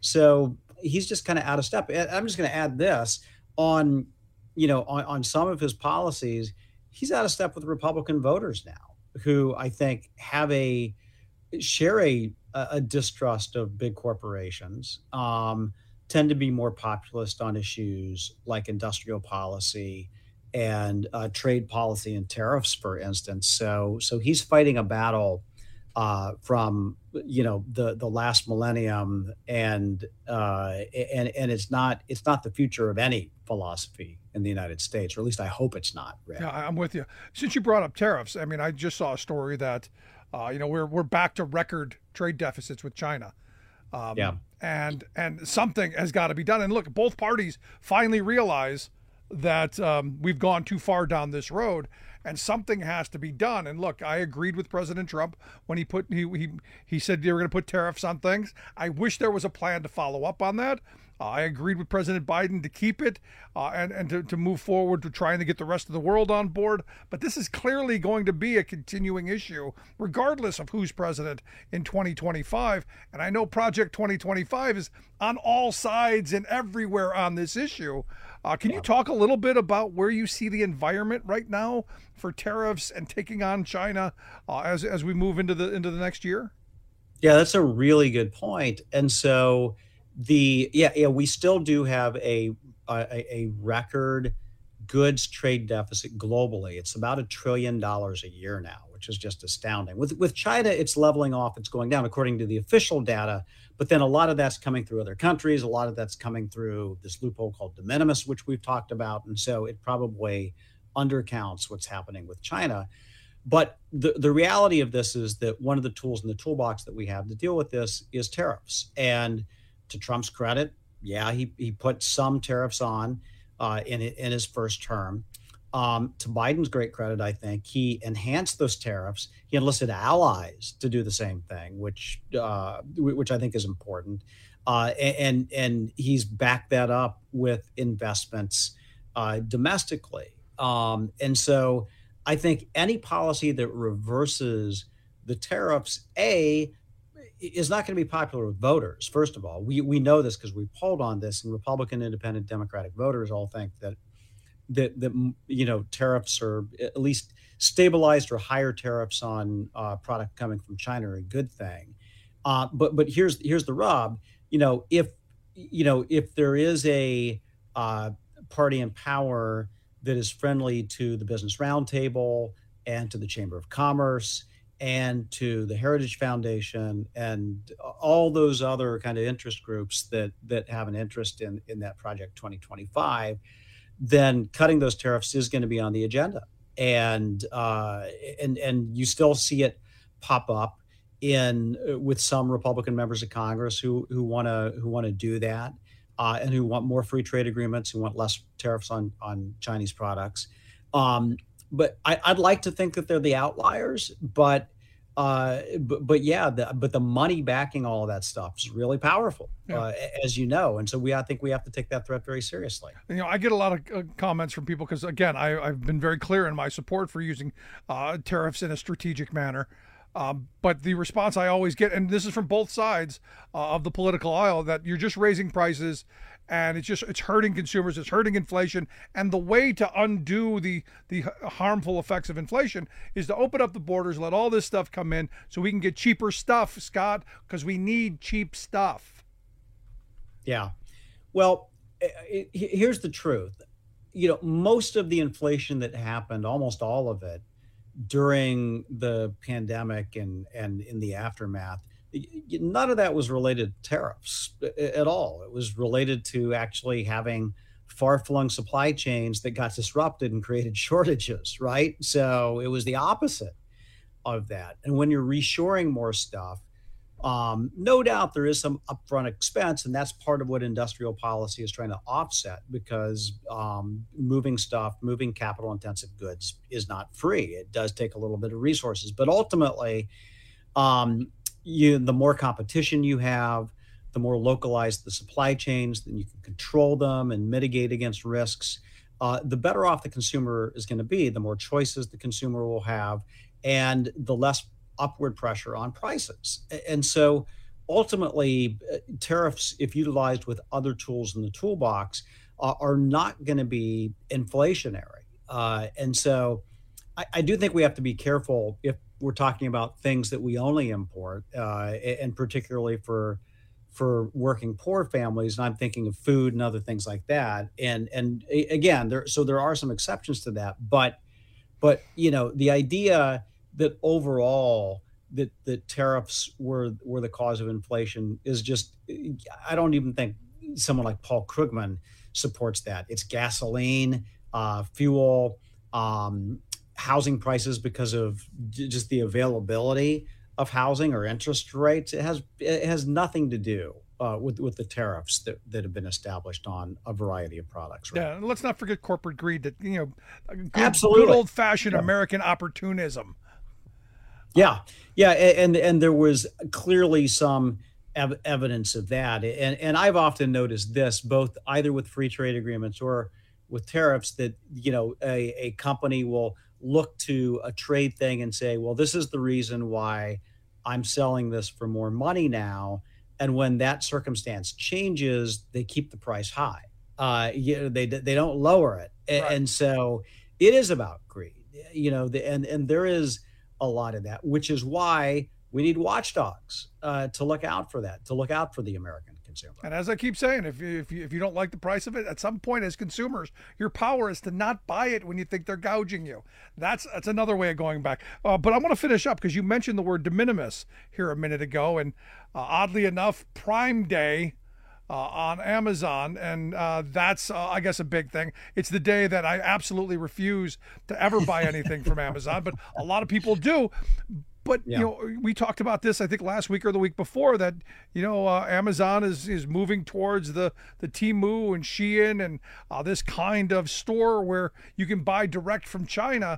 So he's just kind of out of step. And I'm just going to add this on, you know, on, on some of his policies, he's out of step with Republican voters now, who I think have a share a a distrust of big corporations. Um, tend to be more populist on issues like industrial policy and uh, trade policy and tariffs, for instance. So, so he's fighting a battle uh, from you know the the last millennium, and uh, and and it's not it's not the future of any philosophy in the United States, or at least I hope it's not. Rick. Yeah, I'm with you. Since you brought up tariffs, I mean, I just saw a story that uh, you know we're we're back to record trade deficits with China. Um, yeah. And and something has got to be done. And look, both parties finally realize that um, we've gone too far down this road, and something has to be done. And look, I agreed with President Trump when he put he he, he said they were going to put tariffs on things. I wish there was a plan to follow up on that. Uh, I agreed with President Biden to keep it uh, and, and to, to move forward to trying to get the rest of the world on board. But this is clearly going to be a continuing issue, regardless of who's president in twenty twenty-five. And I know Project twenty twenty-five is on all sides and everywhere on this issue. Uh, can you talk a little bit about where you see the environment right now for tariffs and taking on China uh, as as we move into the into the next year? Yeah, that's a really good point. And so the yeah yeah we still do have a a, a record goods trade deficit globally. It's about a trillion dollars a year now, which is just astounding. With with China, it's leveling off. It's going down according to the official data. But then a lot of that's coming through other countries. A lot of that's coming through this loophole called de minimis, which we've talked about. And so it probably undercounts what's happening with China. But the, the reality of this is that one of the tools in the toolbox that we have to deal with this is tariffs. And to Trump's credit, yeah, he, he put some tariffs on uh, in, in his first term. Um, to Biden's great credit, I think, he enhanced those tariffs. He enlisted allies to do the same thing, which uh, which I think is important. Uh, and and he's backed that up with investments uh, domestically. Um, and so I think any policy that reverses the tariffs, A, is not going to be popular with voters. First of all, we we know this because we polled on this, and Republican, Independent, Democratic voters all think that that that you know tariffs are at least stabilized or higher tariffs on uh, product coming from China are a good thing. Uh, but but here's here's the rub. You know if you know if there is a uh, party in power that is friendly to the Business Roundtable and to the Chamber of Commerce and to the Heritage Foundation and all those other kind of interest groups that that have an interest in in that Project twenty twenty-five, then cutting those tariffs is going to be on the agenda. And uh, and and you still see it pop up in with some Republican members of Congress who who want to who want to do that uh, and who want more free trade agreements, who want less tariffs on on Chinese products. Um, but I, I'd like to think that they're the outliers, but uh, but, but yeah, the, but the money backing all of that stuff is really powerful, yeah. uh, as you know. And so we, I think we have to take that threat very seriously. You know, I get a lot of uh, comments from people because, again, I, I've been very clear in my support for using uh, tariffs in a strategic manner. Um, but the response I always get, and this is from both sides uh, of the political aisle, that you're just raising prices and it's just it's hurting consumers, it's hurting inflation. And the way to undo the the harmful effects of inflation is to open up the borders, let all this stuff come in so we can get cheaper stuff, Scott, because we need cheap stuff. Yeah. Well, it, it, here's the truth. You know, most of the inflation that happened, almost all of it, during the pandemic and, and in the aftermath, none of that was related to tariffs at all. It was related to actually having far-flung supply chains that got disrupted and created shortages, right? So it was the opposite of that. And when you're reshoring more stuff, um, no doubt there is some upfront expense, and that's part of what industrial policy is trying to offset, because um, moving stuff, moving capital-intensive goods is not free. It does take a little bit of resources, but ultimately, um, you the more competition you have, the more localized the supply chains, then you can control them and mitigate against risks. Uh, the better off the consumer is going to be, the more choices the consumer will have, and the less upward pressure on prices. And so ultimately, uh, tariffs, if utilized with other tools in the toolbox, uh, are not going to be inflationary. Uh, and so I, I do think we have to be careful if we're talking about things that we only import, uh, and particularly for for working poor families, and I'm thinking of food and other things like that. And and again, there so there are some exceptions to that, but but you know, the idea that overall that that tariffs were were the cause of inflation is just, I don't even think someone like Paul Krugman supports that. It's gasoline, uh, fuel, um, housing prices because of just the availability of housing or interest rates. It has it has nothing to do uh, with with the tariffs that, that have been established on a variety of products. Right? Yeah, and let's not forget corporate greed. That you know, good, absolutely, good old fashioned yeah. American opportunism. Yeah, yeah, and and there was clearly some ev- evidence of that, and and I've often noticed this, both either with free trade agreements or with tariffs, that you know a, a company will look to a trade thing and say, well, this is the reason why I'm selling this for more money now. And when that circumstance changes, they keep the price high. Uh, you know, they they don't lower it. And, right. and so it is about greed, you know, the, and, and there is a lot of that, which is why we need watchdogs uh, to look out for that, to look out for the American consumer. And as I keep saying, if you, if you if you don't like the price of it, at some point as consumers, your power is to not buy it when you think they're gouging you. That's that's another way of going back. Uh, but I want to finish up because you mentioned the word de minimis here a minute ago, and uh, oddly enough, Prime Day uh, on Amazon, and uh, that's uh, I guess a big thing. It's the day that I absolutely refuse to ever buy anything from Amazon, but a lot of people do. But, yeah. you know, we talked about this, I think, last week or the week before, that, you know, uh, Amazon is, is moving towards the, the Temu and Shein and uh, this kind of store where you can buy direct from China.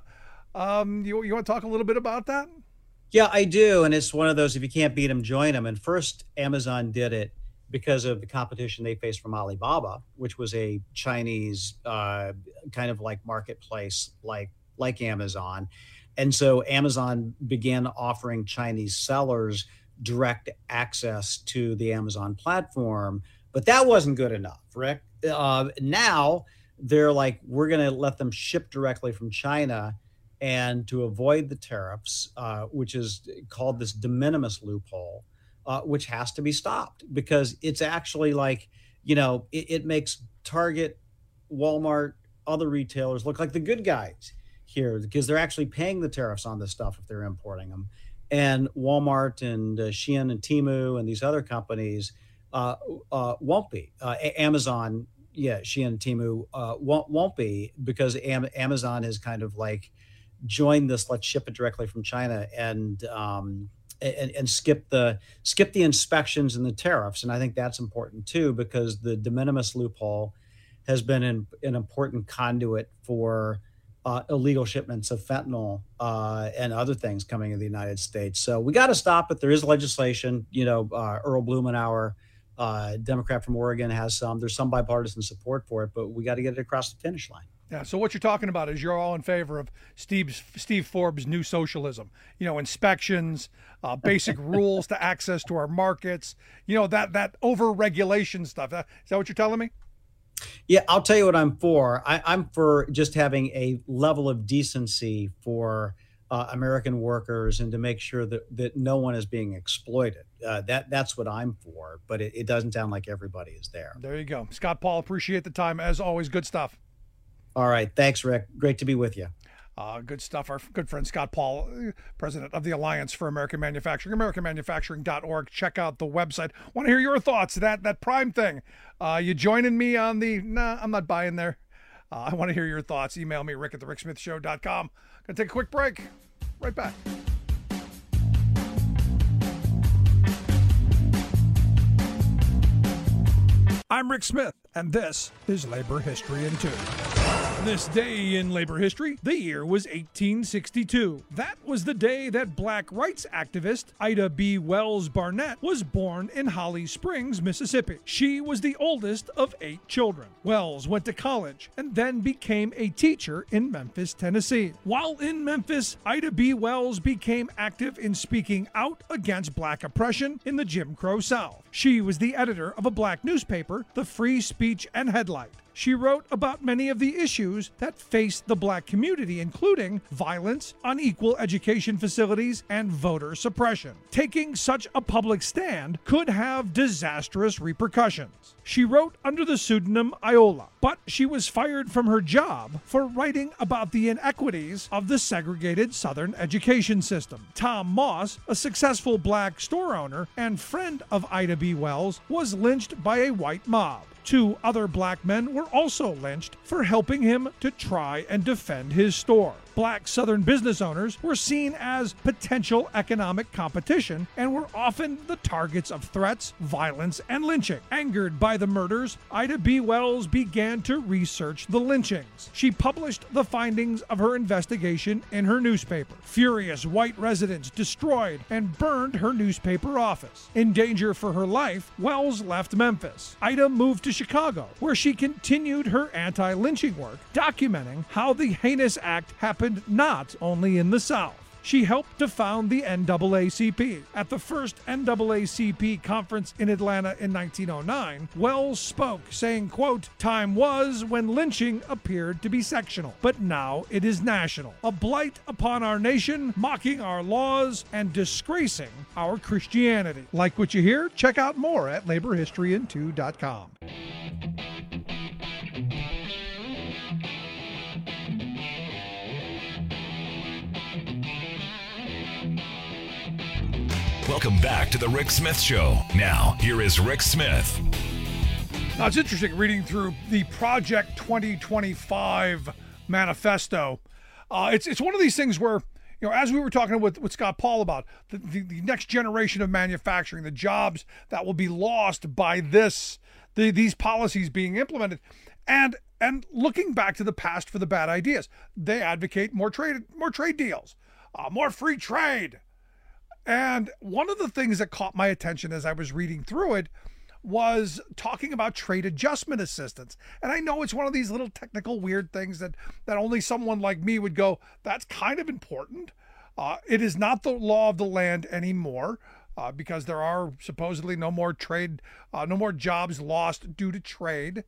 Um, you, you want to talk a little bit about that? Yeah, I do. And it's one of those, if you can't beat them, join them. And first, Amazon did it because of the competition they faced from Alibaba, which was a Chinese uh, kind of like marketplace like like Amazon. And so Amazon began offering Chinese sellers direct access to the Amazon platform, but that wasn't good enough, Rick. Uh, now they're like, we're going to let them ship directly from China, and to avoid the tariffs, uh, which is called this de minimis loophole, uh, which has to be stopped because it's actually like, you know, it, it makes Target, Walmart, other retailers look like the good guys here because they're actually paying the tariffs on this stuff if they're importing them. And Walmart and uh, Shein and Temu and these other companies uh, uh, won't be. Uh, Amazon, yeah, Shein and Temu uh, won't, won't be because Am- Amazon has kind of like joined this, let's ship it directly from China and, um, and and skip the skip the inspections and the tariffs. And I think that's important too, because the de minimis loophole has been an, an important conduit for Uh, illegal shipments of fentanyl uh, and other things coming in the United States. So we got to stop it. There is legislation. You know, uh, Earl Blumenauer, uh, Democrat from Oregon, has some. There's some bipartisan support for it, but we got to get it across the finish line. Yeah. So what you're talking about is you're all in favor of Steve Steve Forbes' new socialism. You know, inspections, uh, basic rules to access to our markets. You know, that that over regulation stuff. That, is that what you're telling me? Yeah, I'll tell you what I'm for. I, I'm for just having a level of decency for uh, American workers and to make sure that, that no one is being exploited. Uh, that That's what I'm for, but it, it doesn't sound like everybody is there. There you go. Scott Paul, appreciate the time. As always, good stuff. All right. Thanks, Rick. Great to be with you. Uh, good stuff. Our good friend Scott Paul, president of the Alliance for American Manufacturing, american manufacturing dot org. Check out the website. Want to hear your thoughts. That that Prime thing. Uh, you joining me on the, nah, I'm not buying there. Uh, I want to hear your thoughts. Email me, rick at the rick smith show dot com. Going to take a quick break. Right back. I'm Rick Smith, and this is Labor History in Two. On this day in labor history, the year was eighteen sixty-two. That was the day that black rights activist Ida B. Wells Barnett was born in Holly Springs, Mississippi. She was the oldest of eight children. Wells went to college and then became a teacher in Memphis, Tennessee. While in Memphis, Ida B. Wells became active in speaking out against black oppression in the Jim Crow South. She was the editor of a black newspaper, the Free Speech and Headlight. She wrote about many of the issues that faced the black community, including violence, unequal education facilities, and voter suppression. Taking such a public stand could have disastrous repercussions. She wrote under the pseudonym Iola, but she was fired from her job for writing about the inequities of the segregated Southern education system. Tom Moss, a successful black store owner and friend of Ida B. Wells, was lynched by a white mob. Two other black men were also lynched for helping him to try and defend his store. Black Southern business owners were seen as potential economic competition and were often the targets of threats, violence, and lynching. Angered by the murders, Ida B. Wells began to research the lynchings. She published the findings of her investigation in her newspaper. Furious white residents destroyed and burned her newspaper office. In danger for her life, Wells left Memphis. Ida moved to Chicago, where she continued her anti-lynching work, documenting how the heinous act happened not only in the South. She helped to found the N double A C P. At the first N double A C P conference in Atlanta in nineteen oh nine, Wells spoke, saying, quote, "Time was when lynching appeared to be sectional, but now it is national. A blight upon our nation, mocking our laws, and disgracing our Christianity." Like what you hear? Check out more at labor history in two dot com. Welcome back to the Rick Smith Show. Now, here is Rick Smith. Now, it's interesting reading through the Project twenty twenty-five manifesto. Uh, it's it's one of these things where, you know, as we were talking with, with Scott Paul about the, the, the next generation of manufacturing, the jobs that will be lost by this, the, these policies being implemented, and and looking back to the past for the bad ideas, they advocate more trade more trade deals, uh, more free trade. And one of the things that caught my attention as I was reading through it was talking about trade adjustment assistance. And I know it's one of these little technical weird things that, that only someone like me would go, that's kind of important. Uh, it is not the law of the land anymore uh, because there are supposedly no more trade, uh, no more jobs lost due to trade.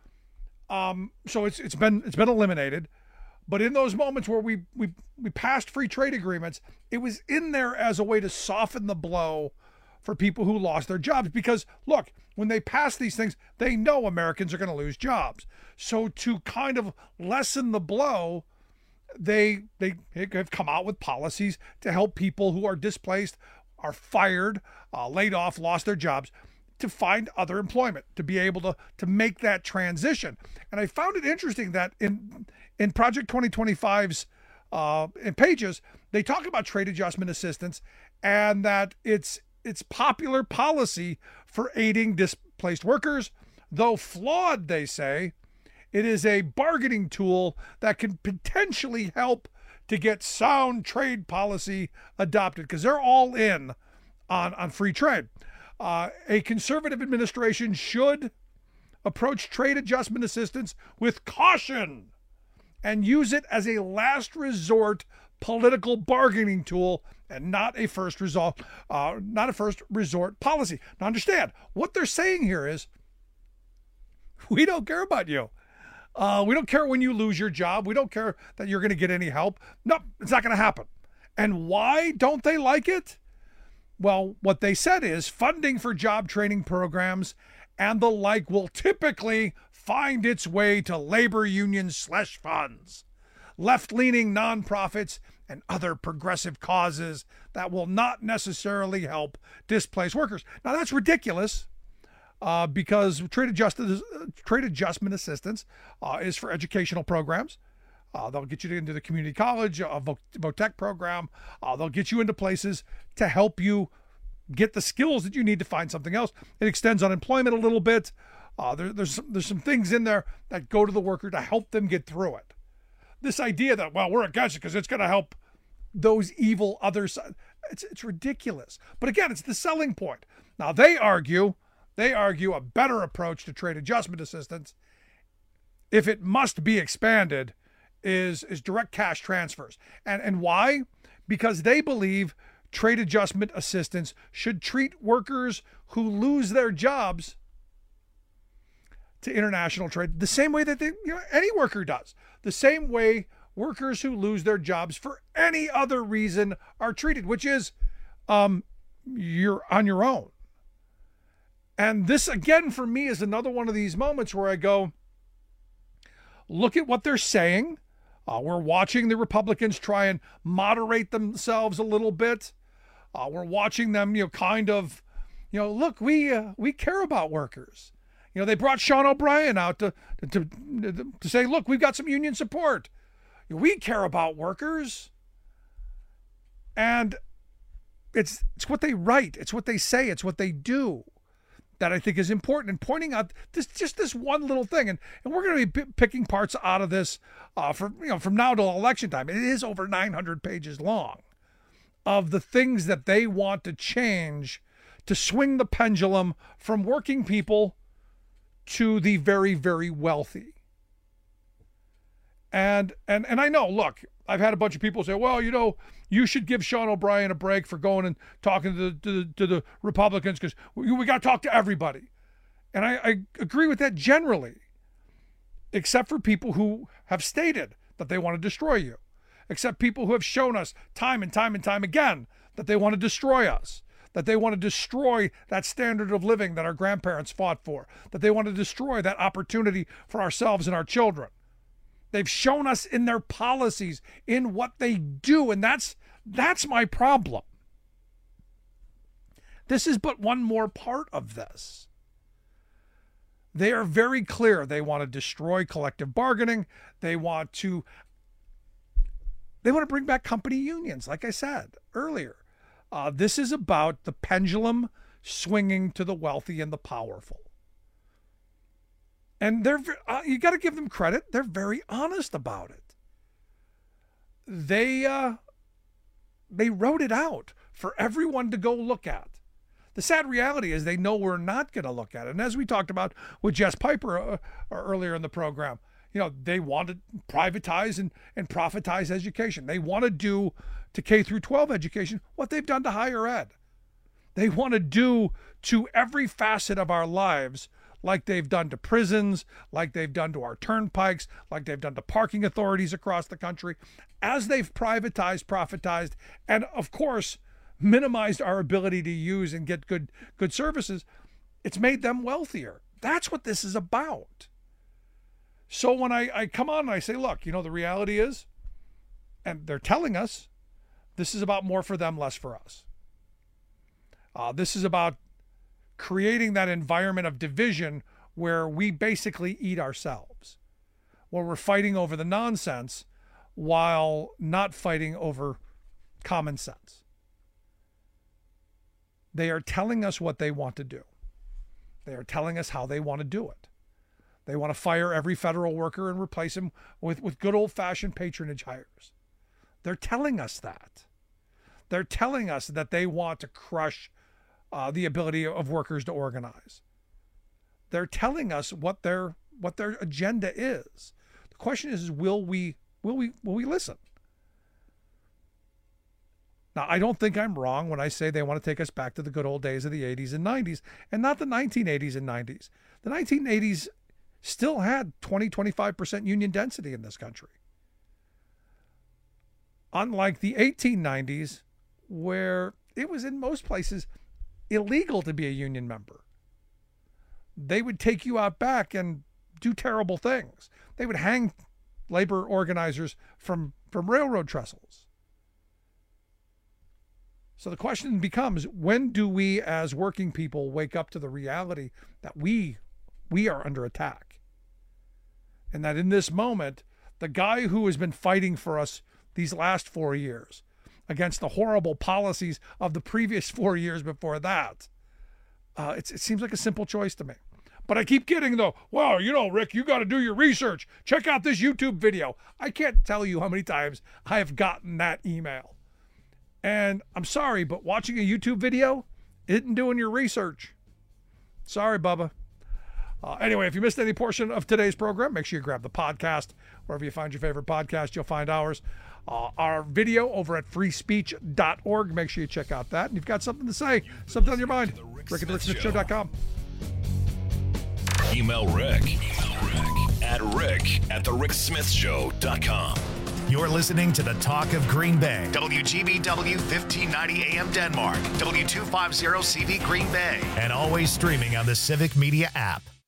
Um, so it's it's been it's been eliminated. But in those moments where we, we we passed free trade agreements, it was in there as a way to soften the blow for people who lost their jobs. Because, look, when they pass these things, they know Americans are going to lose jobs. So to kind of lessen the blow, they they have come out with policies to help people who are displaced, are fired, uh, laid off, lost their jobs, to find other employment, to be able to, to make that transition. And I found it interesting that in in Project twenty twenty-five's uh, in pages, they talk about trade adjustment assistance and that it's it's popular policy for aiding displaced workers. Though flawed, they say, it is a bargaining tool that can potentially help to get sound trade policy adopted, because they're all in on, on free trade. Uh, a conservative administration should approach trade adjustment assistance with caution and use it as a last resort political bargaining tool and not a first result, uh, not a first resort policy. Now understand, what they're saying here is, we don't care about you. Uh, we don't care when you lose your job. We don't care that you're going to get any help. No, it's not going to happen. And why don't they like it? Well, what they said is funding for job training programs and the like will typically find its way to labor union slush funds, left-leaning nonprofits, and other progressive causes that will not necessarily help displaced workers. Now, that's ridiculous uh, because trade, adjusted, uh, trade adjustment assistance uh, is for educational programs. Uh, they'll get you into the community college, a VOTEC program. Uh, they'll get you into places to help you get the skills that you need to find something else. It extends unemployment a little bit. Uh, there, there's, some, there's some things in there that go to the worker to help them get through it. This idea that, well, we're against it because it's going to help those evil other sides, it's, it's ridiculous. But again, it's the selling point. Now, they argue, they argue a better approach to trade adjustment assistance, if it must be expanded, is, is direct cash transfers. And, and why? Because they believe trade adjustment assistance should treat workers who lose their jobs to international trade the same way that they, you know, any worker does. The same way workers who lose their jobs for any other reason are treated, which is um, you're on your own. And this, again, for me, is another one of these moments where I go, look at what they're saying. Uh, we're watching the Republicans try and moderate themselves a little bit. Uh, we're watching them, you know, kind of, you know, look, we uh, we care about workers. You know, they brought Sean O'Brien out to to to say, look, we've got some union support. We care about workers. And it's it's what they write, it's what they say, it's what they do that I think is important. And pointing out this just this one little thing, and, and we're going to be p- picking parts out of this uh, for you know from now till election time. It is over nine hundred pages long of the things that they want to change to swing the pendulum from working people to the very, very wealthy. And and and I know, look, I've had a bunch of people say, well, you know, you should give Sean O'Brien a break for going and talking to the, to the, to the Republicans because we, we got to talk to everybody. And I, I agree with that generally, except for people who have stated that they want to destroy you, except people who have shown us time and time and time again that they want to destroy us, that they want to destroy that standard of living that our grandparents fought for, that they want to destroy that opportunity for ourselves and our children. They've shown us in their policies, in what they do, and that's that's my problem. This is but one more part of this. They are very clear. They want to destroy collective bargaining. They want to they want to bring back company unions, like I said earlier. Uh, this is about the pendulum swinging to the wealthy and the powerful. And they're uh, you got to give them credit. They're very honest about it. They uh, they wrote it out for everyone to go look at. The sad reality is they know we're not going to look at it. And as we talked about with Jess Piper uh, earlier in the program, you know, they want to privatize and, and profitize education. They want to do to K through twelve education what they've done to higher ed. They want to do to every facet of our lives like they've done to prisons, like they've done to our turnpikes, like they've done to parking authorities across the country, as they've privatized, profitized, and of course, minimized our ability to use and get good, good services. It's made them wealthier. That's what this is about. So when I, I come on and I say, look, you know, the reality is, and they're telling us, this is about more for them, less for us. Uh, this is about creating that environment of division where we basically eat ourselves, where we're fighting over the nonsense while not fighting over common sense. They are telling us what they want to do. They are telling us how they want to do it. They want to fire every federal worker and replace him with, with good old-fashioned patronage hires. They're telling us that. They're telling us that they want to crush Uh, the ability of workers to organize. They're telling us what their what their agenda is. The question is, will we will we will we listen? Now, I don't think I'm wrong when I say they want to take us back to the good old days of the eighties and nineties, and not the nineteen eighties and nineties. The nineteen eighties still had twenty, twenty-five percent union density in this country. Unlike the eighteen nineties, where it was in most places illegal to be a union member. They would take you out back and do terrible things. They would hang labor organizers from, from railroad trestles. So the question becomes, when do we as working people wake up to the reality that we we are under attack? And that in this moment, the guy who has been fighting for us these last four years, against the horrible policies of the previous four years before that. Uh, it's, it seems like a simple choice to me. But I keep getting the, wow, you know, Rick, you got to do your research. Check out this YouTube video. I can't tell you how many times I have gotten that email. And I'm sorry, but watching a YouTube video isn't doing your research. Sorry, Bubba. Uh, anyway, if you missed any portion of today's program, make sure you grab the podcast. Wherever you find your favorite podcast, you'll find ours. Uh, our video over at free speech dot org. Make sure you check out that. And you've got something to say, something on your mind. Rick at the Rick Smith Show dot com. Email Rick, Email Rick at Rick at the Rick Smith Show dot com. You're listening to the Talk of Green Bay. W G B W fifteen ninety A M Denmark. W two fifty C V Green Bay. And always streaming on the Civic Media app.